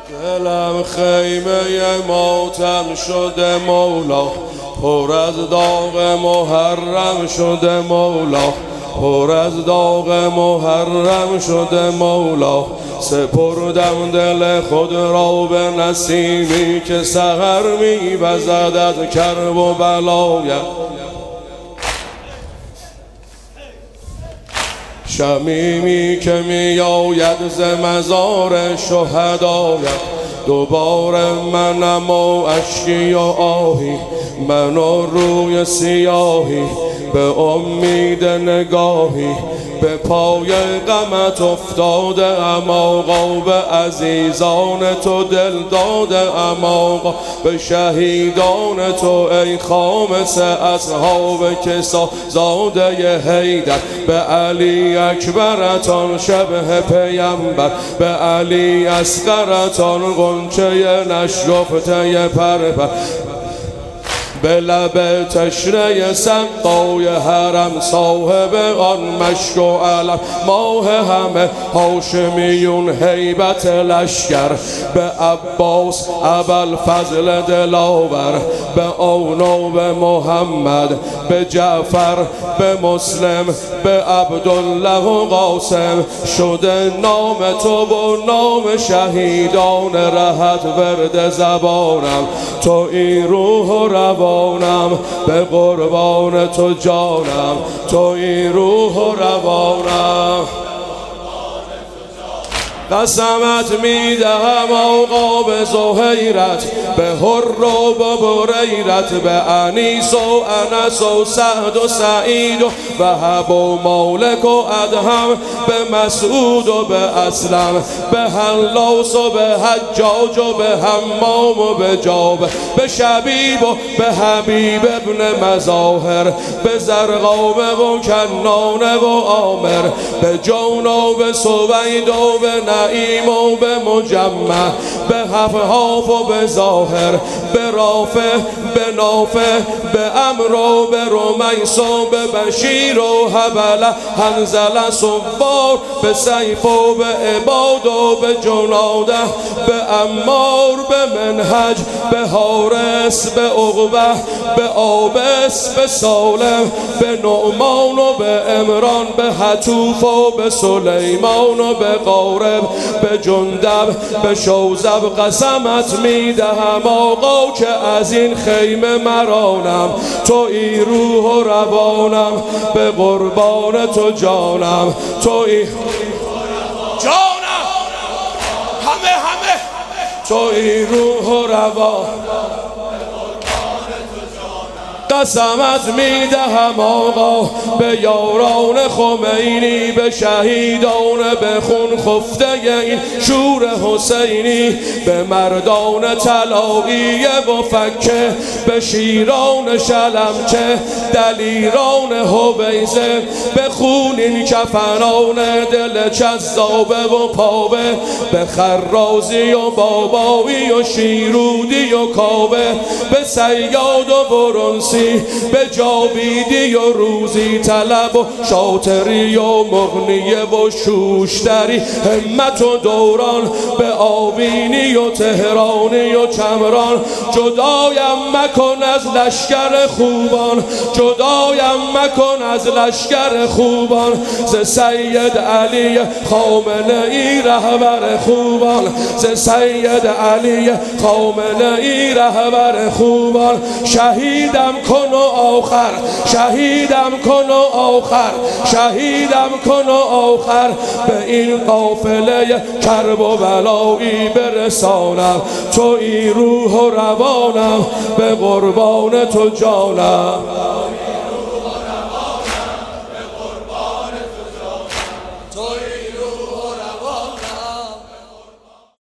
دلم خیمه ماتم شده مولا، پر از داغ محرم شده مولا، پر از داغ محرم شده مولا. سپردم دل خود را به نسیمی که سحر می‌وزد از کرب و بلایت، شمیمی که میآید ز مزار شهدایت. دوباره منم و اشکی و آهی، من و روی سیاهی، به امید نگاهی به پای غمت افتاده ام آقا. به عزیزان تو دل داده ام آقا، به شهیدان تو ای خامس اصحاب کسا زاده حیدر. به علی اکبرتان شبه پیمبر، به علی اصغرتان غنچه نشگفته پرپر. به لب تشنه سقای حرم صاحب آن مشک و علم، ماه همه هاشمیون هیبت لشکر. به عباس ابوالفضل دلاور، به آنو به محمد، به جعفر، به مسلم، به عبدالله و قاسم. شده نام تو و نام شهیدان رهت ورد زبانم. تو این روح و روانم، به قربان تو جانم. تو این روح و روانم، قسمت میدهم آقا به زهیرت، به هر و به بریرت، به انیس و انس و سعد و سعید و وهب و مالک و ادهم، به مسعود و به اسلم، به هلاس و به حجاج و به حمام و به جاب، به شبیب و به حبیب ابن مظاهر، به زرقاوه و کنانه و عامر، به جون و به سوید و به نعیم و به مجمع، به حفحاف و به ظاهر، به رافع، به نافع، به امر و به رمیس و به بشیر و حبل حنظل صبار، به سیف و به عباد و به جناده، به عمار، به منهج، به حارس، به عقبه، به آبس، به سالم، به نعمان و به عمران، به حتوف و به سلیمان و به قارب، به جندب، به شوزب. قسمت میدهم آقا که از این خیمه مرانم. تو ای روح و روانم، به قربان تو جانم. تو ای جانم، همه تو ای روح و روان. قسمت میدهم آقا به یاران خمینی، به شهیدان به خون خفته این شور حسینی، به مردان طلایی و فکه، به شیران شلمچه، دلیران حویزه، به خونین کفنان دل چذابه و پابه، به خرازی و بابایی و شیرودی و کابه، به صیاد و برنسی، به جاویدی و روزی طلب و شاطری و مغنیه و شوشتری، همت و دوران، به آوینی و تهرانی و چمران. جدایم مکن از لشکر خوبان، جدایم مکن از لشکر خوبان. ز سید علی خامنه ای رهبر خوبان، ز سید علی خامنه ای رهبر خوبان. شهیدم کن و آخر، شهیدم کن و آخر، شهیدم کن و آخر، به این قافله کرب و بلایی برسانم. تو ای روح و روانم، به قربان تو جانم.